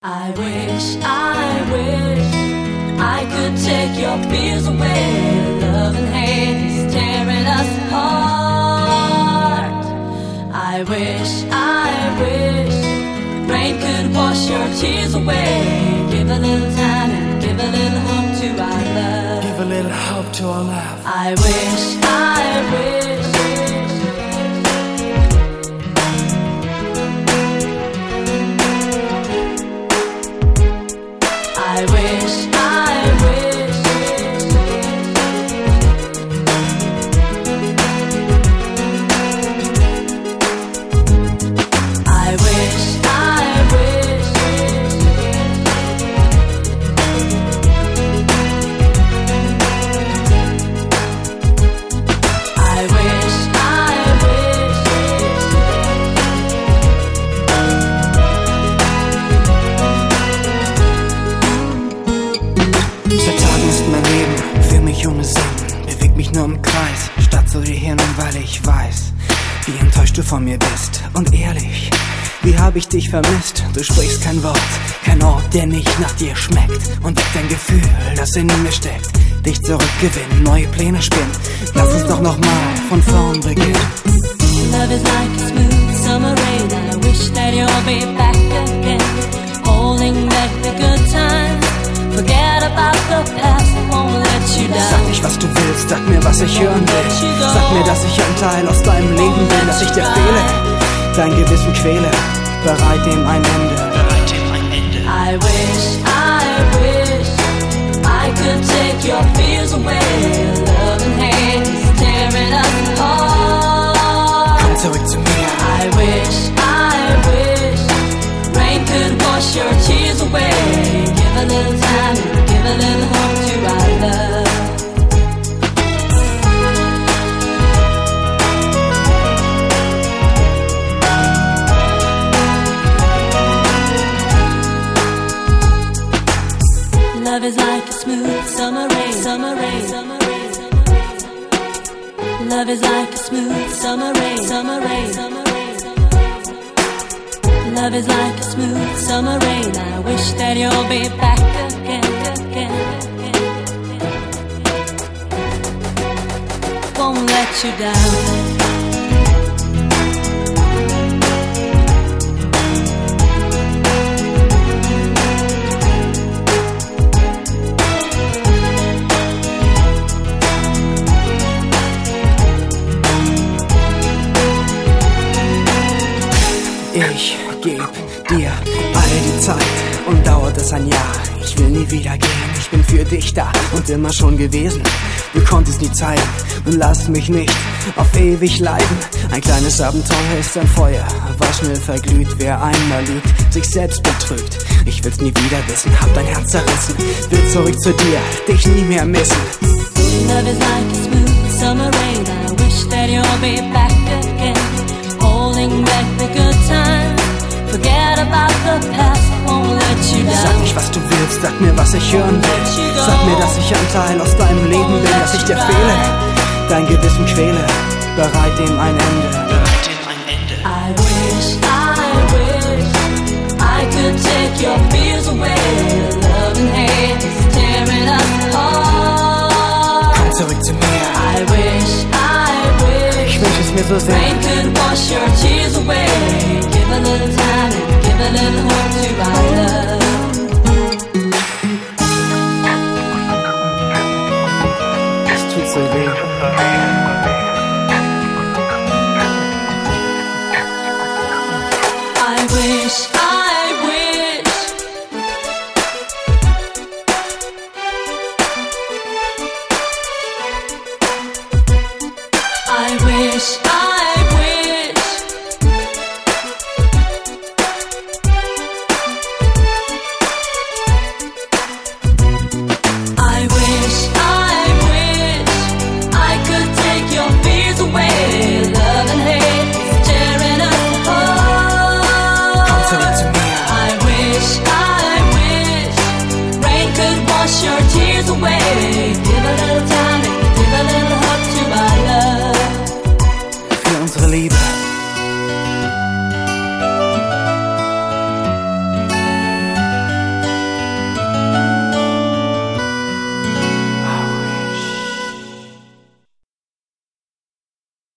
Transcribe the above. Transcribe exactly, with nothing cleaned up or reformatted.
I wish, I wish I could take your fears away. Love and hate is tearing us apart. I wish, I wish rain could wash your tears away. Give a little time and give a little hope to our love. Give a little hope to our love. I wish, I wish I wish, I wish I wish, I wish I wish, I wish Seit Tagen ist mein Leben für mich ohne Sinn. Beweg mich nur im Kreis, statt zu dir hin, weil ich weiß, wie enttäuscht du von mir bist. Und ehrlich, wie hab ich dich vermisst? Du sprichst kein Wort, kein Ort, der nicht nach dir schmeckt. Und weckt ein Gefühl, das in mir steckt. Dich zurückgewinnen, neue Pläne spinnen. Lass uns doch nochmal von vorn beginnen. Love is like a smooth summer rain. I wish that you'll be back again, holding back the good times. Forget about the past, I won't let you down. Sag nicht, was du willst, sag mir, was ich hören will. Sag mir, dass ich ein Teil aus deinem Leben bin, dass ich dir fehle, dein Gewissen quäle, bereit dem ein Ende. Bereit dem ein Ende. I wish, I wish I could take your fears away. Love and hate is tearing us apart. Komm zurück zu mir. I wish, I wish rain could wash your tears away. Give a little time, give a little hope to our love. Love is like a smooth summer rain, summer rain, summer rain, summer rain. Love is like a smooth summer rain, summer rain, summer rain, summer rain. Love is like a smooth summer rain. I wish that you'll be back again, again, again, again. Won't let you down. Ich geb dir all die Zeit und dauert es ein Jahr. Ich will nie wieder gehen, ich bin für dich da und immer schon gewesen. Du konntest nie zeigen und lass mich nicht auf ewig leiden. Ein kleines Abenteuer ist ein Feuer, was schnell verglüht. Wer einmal lügt, sich selbst betrügt. Ich will's nie wieder wissen, hab dein Herz zerrissen. Will zurück zu dir, dich nie mehr missen. Love is like a smooth summer rain. I wish that you'll be back again, holding back the good times. Forget about the past, I won't let you down. Sag nicht, was du willst, sag mir, was ich hören will. Sag mir, dass ich ein Teil aus deinem Leben bin, dass ich dir fehle, dein Gewissen quäle, bereit dem ein Ende. Bereit dem ein Ende. I wish, I wish I could take your fears away. Love and hate is tearing us apart. Komm zurück zu mir. I wish, I wish Ich wünsch es mir so sehr. rain could wash your tears away. Give a little time and give a little hope to our love.